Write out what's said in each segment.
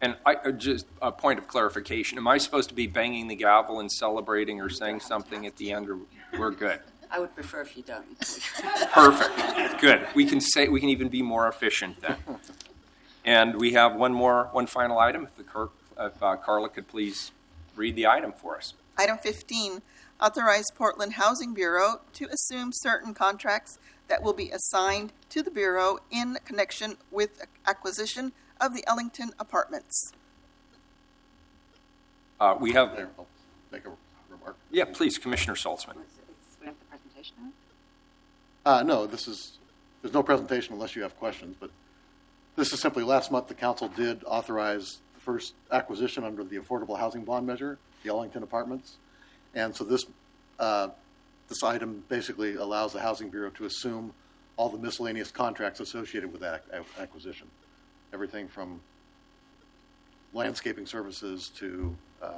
And just a point of clarification, am I supposed to be banging the gavel and celebrating or saying something at the end, or we're good? I would prefer if you don't. Perfect. Good. We can even be more efficient then. And we have one final item. If Carla could please read the item for us. Item 15, authorize Portland Housing Bureau to assume certain contracts that will be assigned to the Bureau in connection with acquisition of the Ellington Apartments. We have... I'll make a remark. Yeah, please, Commissioner Saltzman. We have the presentation No, there's no presentation unless you have questions, but this is simply last month the council did authorize the first acquisition under the Affordable Housing Bond Measure, the Ellington Apartments. And so this item basically allows the Housing Bureau to assume all the miscellaneous contracts associated with that acquisition. Everything from landscaping services to,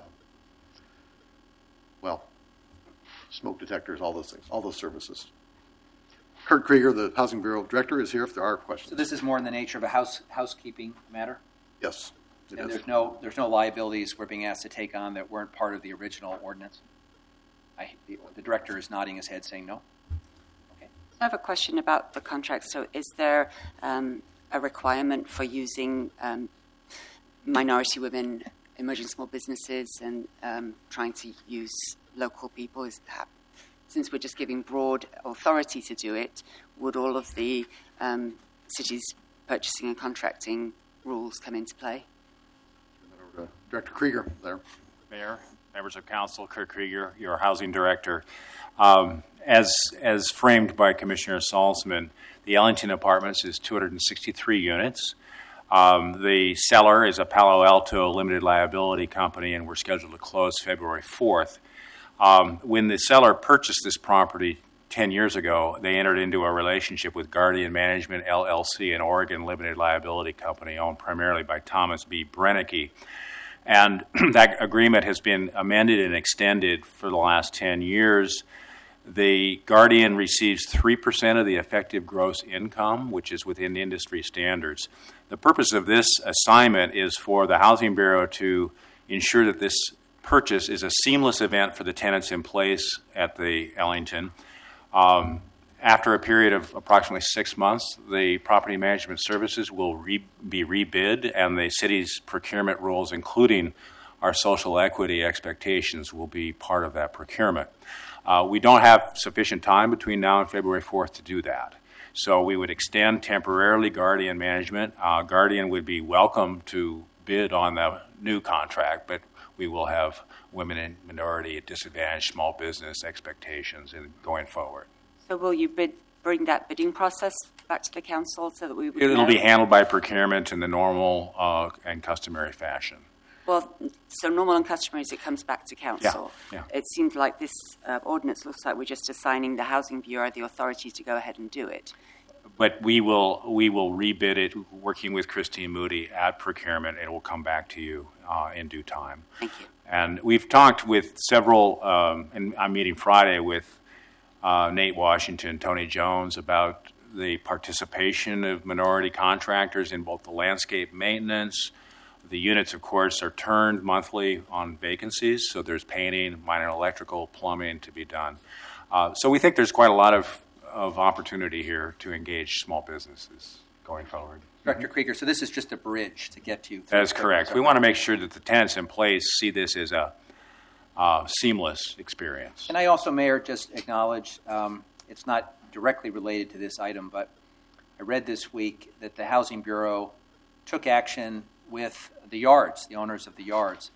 smoke detectors, all those things, all those services. Kurt Krieger, the Housing Bureau Director, is here if there are questions. So this is more in the nature of a housekeeping matter? Yes. And there's no liabilities we're being asked to take on that weren't part of the original ordinance? The Director is nodding his head saying no. Okay. I have a question about the contract. So is there a requirement for using minority women, emerging small businesses, and trying to use local people? Since we're just giving broad authority to do it, would all of the city's purchasing and contracting rules come into play? Director Krieger there. Mayor, members of council, Kurt Krieger, your housing director. As framed by Commissioner Salzman, the Ellington Apartments is 263 units. The seller is a Palo Alto limited liability company, and we're scheduled to close February 4th. When the seller purchased this property 10 years ago, they entered into a relationship with Guardian Management, LLC, an Oregon limited liability company owned primarily by Thomas B. Brennicky. And that agreement has been amended and extended for the last 10 years. The Guardian receives 3% of the effective gross income, which is within industry standards. The purpose of this assignment is for the Housing Bureau to ensure that this purchase is a seamless event for the tenants in place at the Ellington. After a period of approximately 6 months, the property management services will be rebid, and the city's procurement rules, including our social equity expectations, will be part of that procurement. We don't have sufficient time between now and February 4th to do that. So we would extend temporarily Guardian Management. Guardian would be welcome to bid on the new contract, but we will have women and minority, disadvantaged small business expectations going forward. So will you bring that bidding process back to the council so that we would It'll be handled by procurement in the normal and customary fashion. Well, so normal and customary as it comes back to council. Yeah. It seems like this ordinance looks like we're just assigning the Housing Bureau the authority to go ahead and do it. But we will rebid it, working with Christine Moody at procurement, and it will come back to you in due time. Thank you. And we've talked with several, and I'm meeting Friday with Nate Washington, Tony Jones, about the participation of minority contractors in both the landscape maintenance. The units, of course, are turned monthly on vacancies, so there's painting, minor electrical, plumbing to be done. So we think there's quite a lot of opportunity here to engage small businesses going forward. Director Krieger, so this is just a bridge to get to you. That is correct. We want to make sure that the tenants in place see this as a seamless experience. And I also, Mayor, just acknowledge, it's not directly related to this item, but I read this week that the Housing Bureau took action with the yards, the owners of the yards.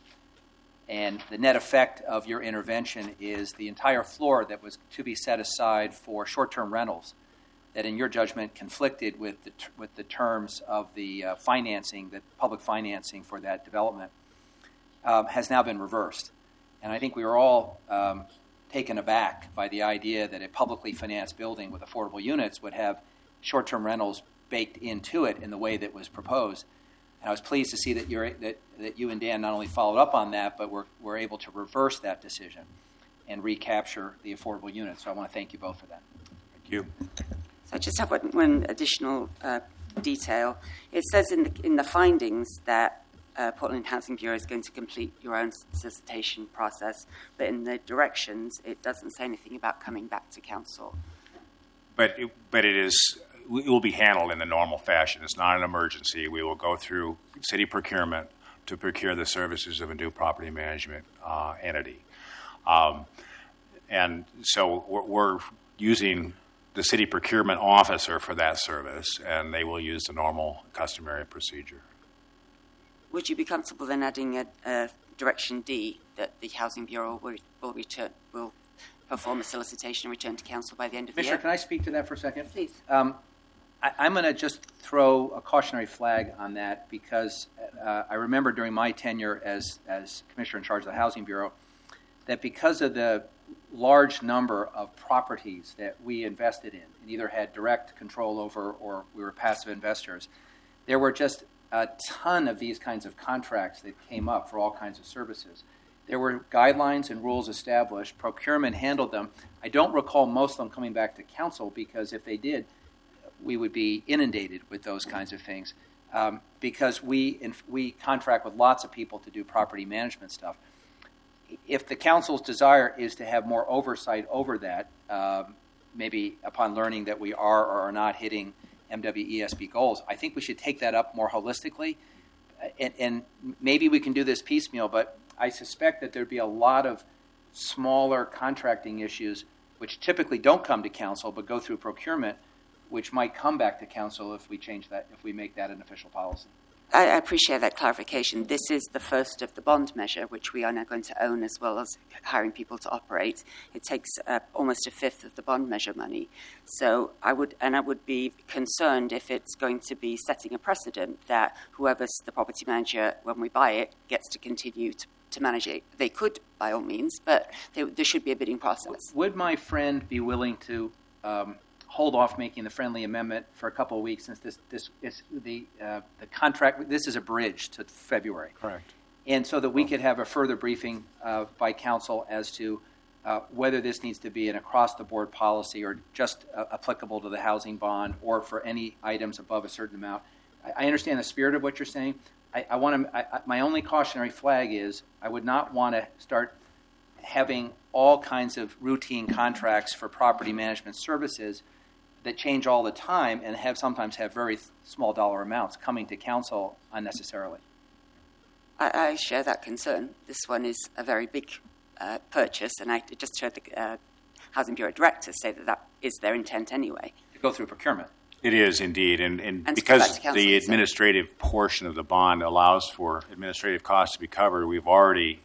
And the net effect of your intervention is the entire floor that was to be set aside for short-term rentals that, in your judgment, conflicted with the terms of the financing, the public financing for that development, has now been reversed. And I think we were all taken aback by the idea that a publicly financed building with affordable units would have short-term rentals baked into it in the way that was proposed. And I was pleased to see that you and Dan not only followed up on that, but were able to reverse that decision and recapture the affordable units. So I want to thank you both for that. Thank you. So I just have one additional detail. It says in the findings that Portland Housing Bureau is going to complete your own solicitation process, but in the directions, it doesn't say anything about coming back to council. But it will be handled in the normal fashion. It's not an emergency. We will go through city procurement to procure the services of a new property management entity. And so we're using the city procurement officer for that service, and they will use the normal customary procedure. Would you be comfortable then adding a direction D that the Housing Bureau will perform a solicitation and return to council by the end of the year? Commissioner, can I speak to that for a second? Please. I'm going to just throw a cautionary flag on that because I remember during my tenure as commissioner in charge of the Housing Bureau that because of the large number of properties that we invested in and either had direct control over or we were passive investors, there were just a ton of these kinds of contracts that came up for all kinds of services. There were guidelines and rules established. Procurement handled them. I don't recall most of them coming back to council because if they did, we would be inundated with those kinds of things because we contract with lots of people to do property management stuff. If the council's desire is to have more oversight over that, maybe upon learning that we are or are not hitting MWESB goals, I think we should take that up more holistically. And maybe we can do this piecemeal, but I suspect that there'd be a lot of smaller contracting issues which typically don't come to council but go through procurement, which might come back to council if we change that, if we make that an official policy. I appreciate that clarification. This is the first of the bond measure, which we are now going to own as well as hiring people to operate. It takes almost a fifth of the bond measure money. So I would be concerned if it's going to be setting a precedent that whoever's the property manager when we buy it gets to continue to manage it. They could, by all means, but there should be a bidding process. Would my friend be willing to hold off making the friendly amendment for a couple of weeks since this is the contract? This is a bridge to February. Correct. And so that we could have a further briefing by council as to whether this needs to be an across-the-board policy or just applicable to the housing bond or for any items above a certain amount. I understand the spirit of what you're saying. I want to. My only cautionary flag is I would not want to start having all kinds of routine contracts for property management services that change all the time and sometimes have very small dollar amounts coming to council unnecessarily. I share that concern. This one is a very big purchase, and I just heard the Housing Bureau director say that is their intent anyway. To go through procurement. It is indeed, and And because council, the so. administrative portion of the bond allows for administrative costs to be covered, we've already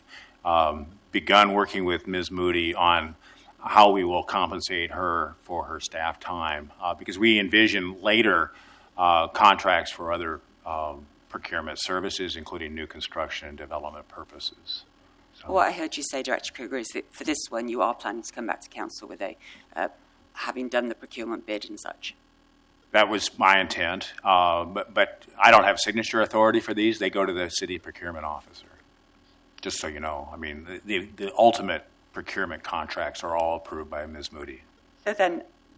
begun working with Ms. Moody on how we will compensate her for her staff time, because we envision later contracts for other procurement services, including new construction and development purposes. So, What I heard you say, Director Kruger, is that for this one you are planning to come back to council with having done the procurement bid and such. that was my intent, but I don't have signature authority for these. They go to the city procurement officer, just so you know. I mean, the ultimate procurement contracts are all approved by Ms. Moody. So then,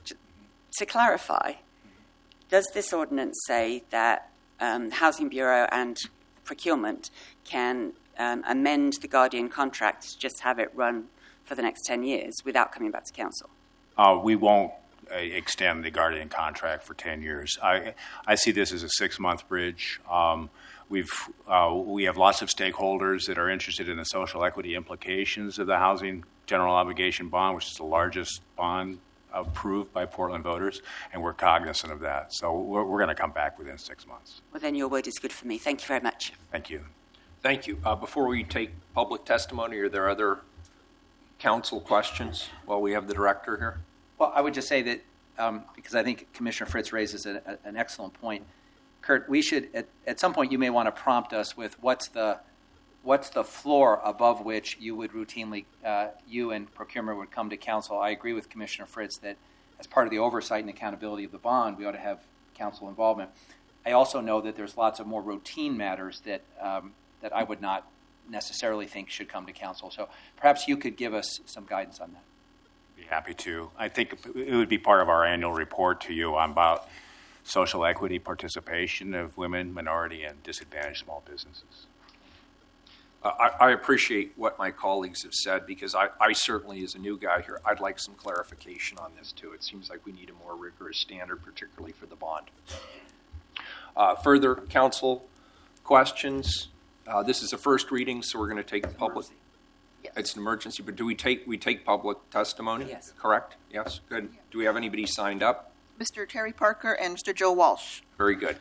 to clarify, does this ordinance say that Housing Bureau and procurement can amend the Guardian contract to just have it run for the next 10 years without coming back to council? We won't extend the Guardian contract for 10 years. I see this as a 6-month bridge. We have lots of stakeholders that are interested in the social equity implications of the housing general obligation bond, which is the largest bond approved by Portland voters, and we're cognizant of that. So we're going to come back within 6 months. Well, then your word is good for me. Thank you very much. Thank you. Thank you. Before we take public testimony, are there other council questions while we have the director here? Well, I would just say that because I think Commissioner Fritz raises an excellent point. Kurt, we should at some point you may want to prompt us with what's the floor above which you would routinely you and procurement would come to council. I agree with Commissioner Fritz that as part of the oversight and accountability of the bond, we ought to have council involvement. I also know that there's lots of more routine matters that I would not necessarily think should come to council. So perhaps you could give us some guidance on that. Be happy to. I think it would be part of our annual report to you about social equity participation of women, minority, and disadvantaged small businesses. I appreciate what my colleagues have said, because I certainly, as a new guy here, I'd like some clarification on this too. It seems like we need a more rigorous standard, particularly for the bond. Further council questions? This is a first reading, so we're going to take public. Yes. It's an emergency, but do we take public testimony? Yes. Correct? Yes. Good. Do we have anybody signed up? Mr. Terry Parker and Mr. Joe Walsh. Very good.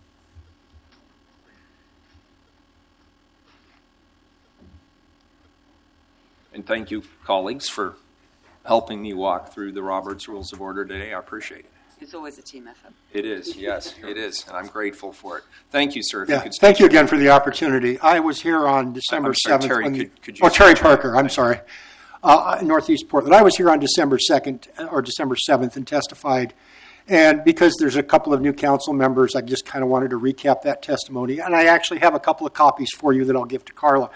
And thank you, colleagues, for helping me walk through the Roberts Rules of Order today. I appreciate it. It's always a team effort. It is, yes, it is, and I'm grateful for it. Thank you, sir. If you Yeah, could thank you again for the opportunity. I was here on December I'm sorry, 7th. Terry, when could you Terry say- Parker, I'm sorry. Northeast Portland. I was here on December 2nd or December 7th and testified. And because there's a couple of new council members, I just kind of wanted to recap that testimony. And I actually have a couple of copies for you that I'll give to Carla.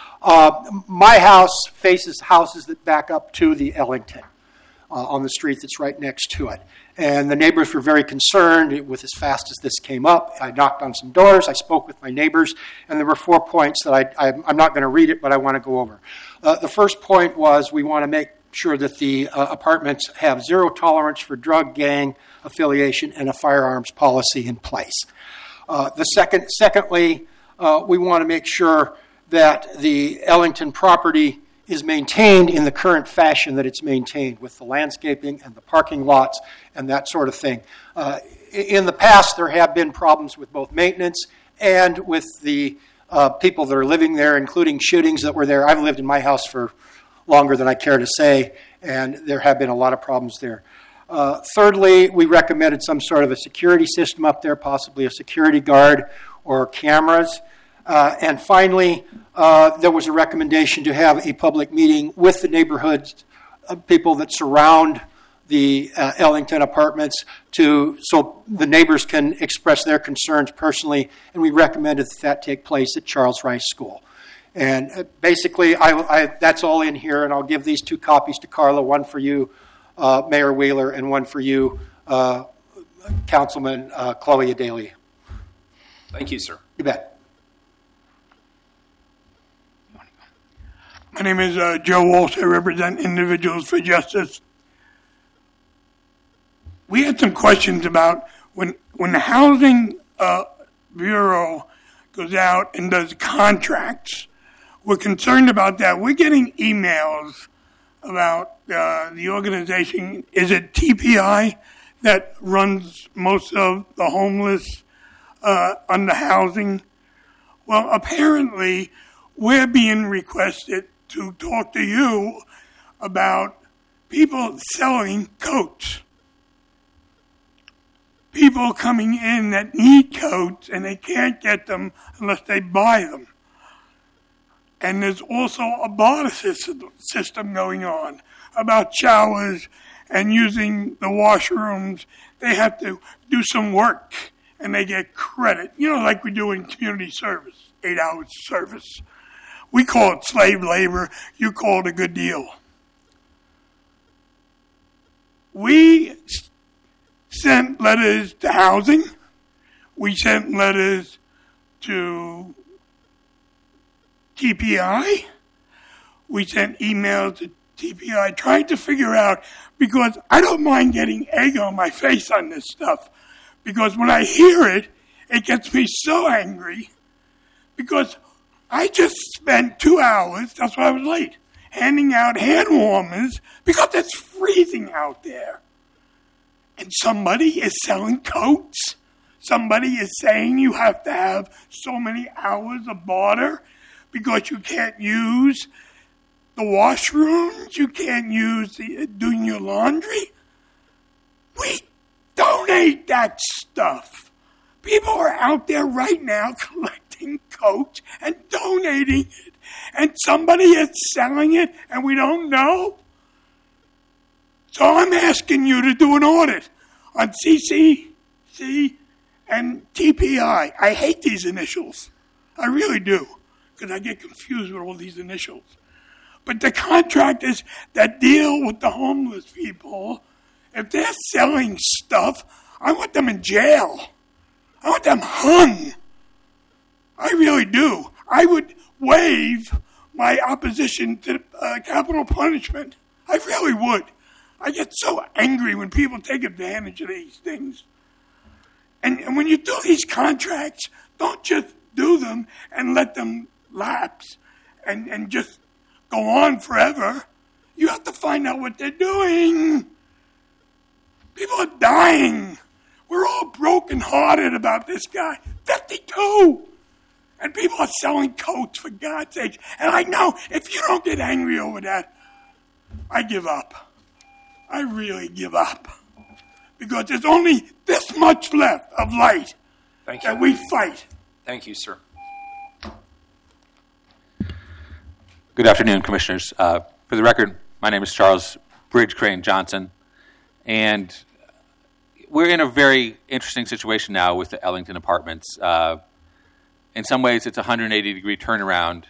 My house faces houses that back up to the Ellington on the street that's right next to it. And the neighbors were very concerned with as fast as this came up. I knocked on some doors. I spoke with my neighbors. And there were 4 points that I'm not going to read it, but I want to go over. The first point was we want to make sure that the apartments have zero tolerance for drug gang affiliation and a firearms policy in place. Secondly, we want to make sure that the Ellington property is maintained in the current fashion that it's maintained, with the landscaping and the parking lots and that sort of thing. In the past, there have been problems with both maintenance and with the people that are living there, including shootings that were there. I've lived in my house for longer than I care to say, and there have been a lot of problems there. Thirdly, we recommended some sort of a security system up there, possibly a security guard or cameras. And finally, there was a recommendation to have a public meeting with the neighborhoods, people that surround the Ellington apartments, so the neighbors can express their concerns personally, and we recommended that take place at Charles Rice School. And basically, that's all in here, and I'll give these 2 copies to Carla, one for you, Mayor Wheeler, and one for you, Councilman Chloe Daly. Thank you, sir. You bet. My name is Joe Walsh. I represent Individuals for Justice. We had some questions about when the Housing Bureau goes out and does contracts. We're concerned about that. We're getting emails about the organization. Is it TPI that runs most of the homeless under housing? Well, apparently, we're being requested to talk to you about people selling coats. People coming in that need coats and they can't get them unless they buy them. And there's also a barter system going on about showers and using the washrooms. They have to do some work and they get credit. You know, like we do in community service, 8 hours service. We call it slave labor. You call it a good deal. We sent letters to housing. We sent letters to TPI. We sent emails to TPI trying to figure out, because I don't mind getting egg on my face on this stuff, because when I hear it, it gets me so angry, because I just spent 2 hours, that's why I was late, handing out hand warmers because it's freezing out there. And somebody is selling coats. Somebody is saying you have to have so many hours of barter because you can't use the washrooms, you can't use doing your laundry. We donate that stuff. People are out there right now collecting coats and donating it. And somebody is selling it and we don't know. So I'm asking you to do an audit on CCC and TPI. I hate these initials. I really do, because I get confused with all these initials. But the contractors that deal with the homeless people, if they're selling stuff, I want them in jail. I want them hung. I really do. waive my opposition to capital punishment. I really would. I get so angry when people take advantage of these things. And when you do these contracts, don't just do them and let them lapse and just go on forever. You have to find out what they're doing. People are dying. We're all broken-hearted about this guy. 52! And people are selling coats, for God's sake. And I know, if you don't get angry over that, I give up. I really give up. Because there's only this much left of light that we fight. Thank you, sir. Good afternoon, Commissioners. For the record, my name is Charles Bridge Crane Johnson, and we're in a very interesting situation now with the Ellington Apartments. In some ways, it's a 180-degree turnaround.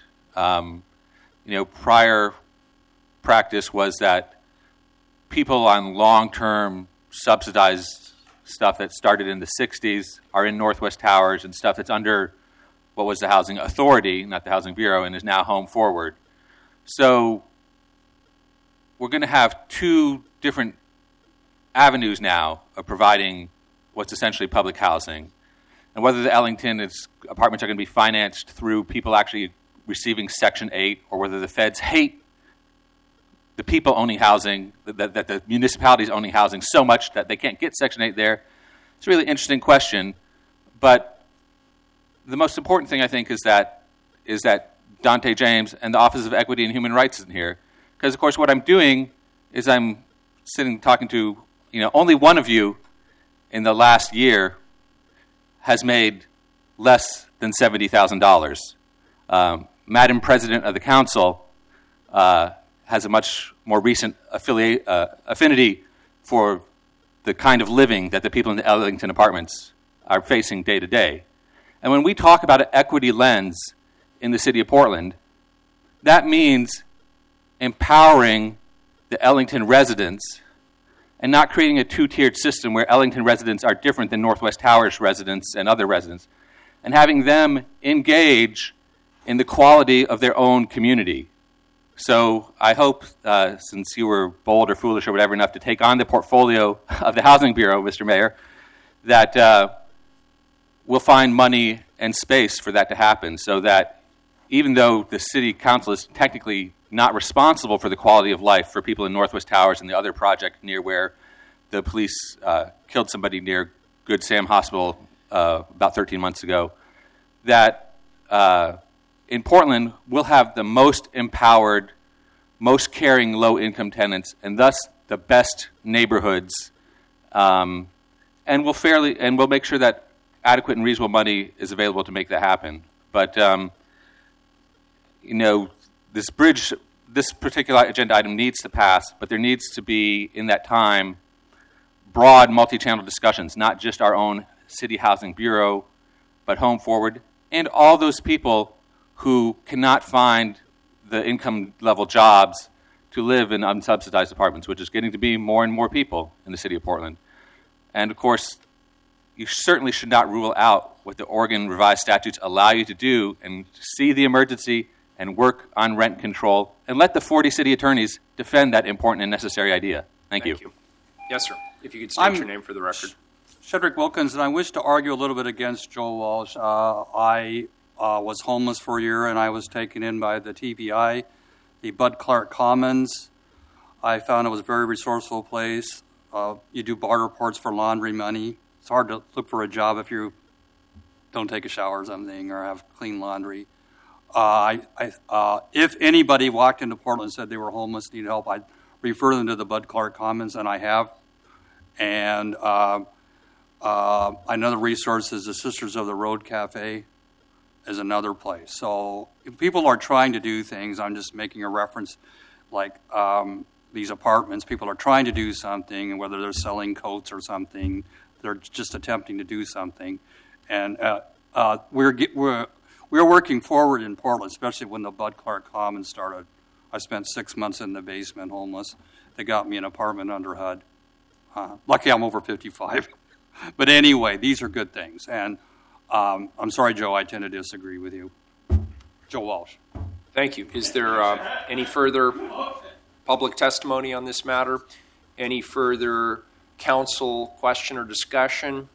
Prior practice was that people on long-term subsidized stuff that started in the 60s are in Northwest Towers, and stuff that's under what was the Housing Authority, not the Housing Bureau, and is now Home Forward. So we're going to have two different avenues now of providing what's essentially public housing. And whether the Ellington apartments are going to be financed through people actually receiving Section 8, or whether the feds hate the people owning housing, that the municipalities owning housing so much that they can't get Section 8 there, it's a really interesting question. But the most important thing, I think, is that Dante James and the Office of Equity and Human Rights isn't here. Because, of course, what I'm doing is I'm sitting talking to, only one of you in the last year has made less than $70,000. Madam President of the Council has a much more recent affinity for the kind of living that the people in the Ellington Apartments are facing day to day. And when we talk about an equity lens in the city of Portland, that means empowering the Ellington residents and not creating a two-tiered system where Ellington residents are different than Northwest Towers residents and other residents, and having them engage in the quality of their own community. So I hope, since you were bold or foolish or whatever enough to take on the portfolio of the Housing Bureau, Mr. Mayor, that we'll find money and space for that to happen, so that even though the city council is technically not responsible for the quality of life for people in Northwest Towers and the other project near where the police killed somebody near Good Sam Hospital about 13 months ago, that in Portland we'll have the most empowered, most caring low-income tenants, and thus the best neighborhoods, and we'll make sure that adequate and reasonable money is available to make that happen. But this particular agenda item needs to pass, but there needs to be, in that time, broad multi-channel discussions, not just our own City Housing Bureau, but Home Forward, and all those people who cannot find the income level jobs to live in unsubsidized apartments, which is getting to be more and more people in the city of Portland. And, of course, you certainly should not rule out what the Oregon revised statutes allow you to do and see the emergency and work on rent control, and let the 40 city attorneys defend that important and necessary idea. Thank you. Yes, sir. If you could state your name for the record. Shedrick Wilkins, and I wish to argue a little bit against Joe Walsh. I was homeless for a year, and I was taken in by the TBI, the Bud Clark Commons. I found it was a very resourceful place. You do barter reports for laundry money. It's hard to look for a job if you don't take a shower or something or have clean laundry. If anybody walked into Portland and said they were homeless, needed help, I'd refer them to the Bud Clark Commons, and I have. And another resource is the Sisters of the Road Cafe is another place. So if people are trying to do things, I'm just making a reference, like these apartments, people are trying to do something, and whether they're selling coats or something, they're just attempting to do something. And we're working forward in Portland, especially when the Bud Clark Commons started. I spent 6 months in the basement homeless. They got me an apartment under HUD. Lucky I'm over 55. But anyway, these are good things. And I'm sorry, Joe, I tend to disagree with you. Joe Walsh. Thank you. Is there any further public testimony on this matter? Any further council question or discussion?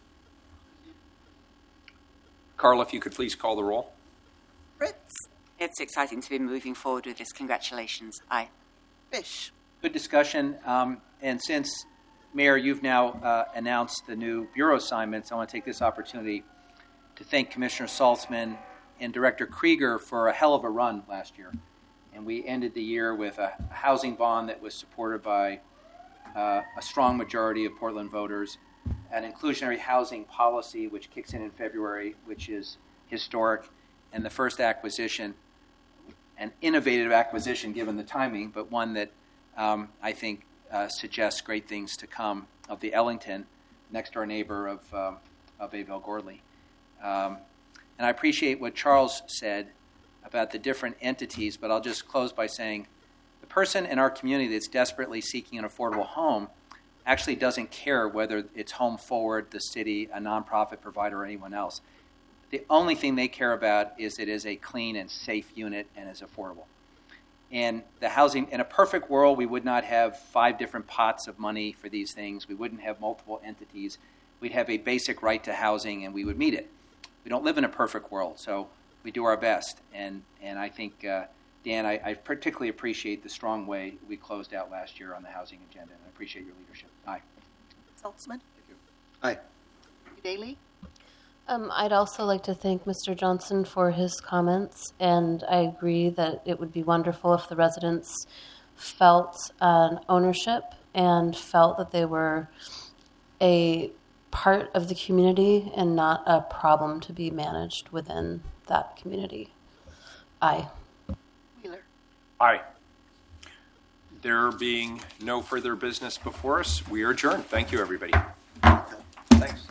Carla, if you could please call the roll. Fritz, It's exciting to be moving forward with this. Congratulations. Aye. Fish, Good discussion. And since, Mayor, you've now announced the new bureau assignments, I want to take this opportunity to thank Commissioner Saltzman and Director Krieger for a hell of a run last year. And we ended the year with a housing bond that was supported by a strong majority of Portland voters, an inclusionary housing policy which kicks in February, which is historic, and the first acquisition, an innovative acquisition given the timing, but one that I think suggests great things to come, of the Ellington, next door neighbor of Avell Gordley. And I appreciate what Charles said about the different entities, but I'll just close by saying the person in our community that's desperately seeking an affordable home actually doesn't care whether it's Home Forward, the city, a nonprofit provider, or anyone else. The only thing they care about is it is a clean and safe unit and is affordable. And the housing, in a perfect world, we would not have 5 different pots of money for these things. We wouldn't have multiple entities. We'd have a basic right to housing, and we would meet it. We don't live in a perfect world, so we do our best. And I think, Dan, I particularly appreciate the strong way we closed out last year on the housing agenda, and I appreciate your leadership. Aye. Saltzman, Aye. Daly, I'd also like to thank Mr. Johnson for his comments, and I agree that it would be wonderful if the residents felt an ownership and felt that they were a part of the community and not a problem to be managed within that community. Aye. Wheeler. Aye. There being no further business before us, we are adjourned. Thank you, everybody. Thanks.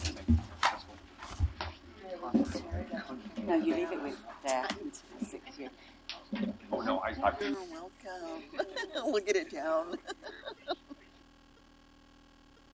No, you leave it with there. Oh, no, I You're welcome. We'll get it down.